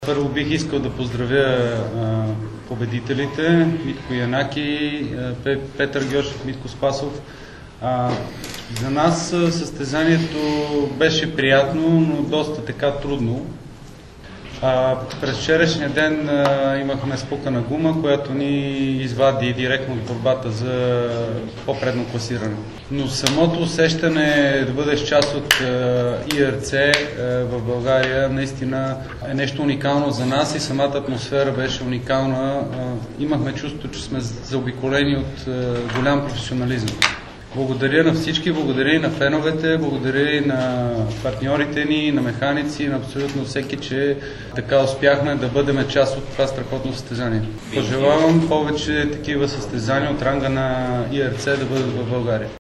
Първо бих искал да поздравя победителите Митко Янаки, Петър Гьошев, Митко Спасов. За нас състезанието беше приятно, но доста така трудно. През вчерашния ден имахме спукана гума, която ни извади директно от борбата за по-предно класиране. Но самото усещане да бъдеш част от ИРЦ в България наистина е нещо уникално за нас и самата атмосфера беше уникална. Имахме чувство, че сме заобиколени от голям професионализъм. Благодаря на всички, благодаря и на феновете, благодаря и на партньорите ни, на механици, на абсолютно всеки, че така успяхме да бъдем част от това страхотно състезание. Пожелавам повече такива състезания от ранга на ИРЦ да бъдат в България.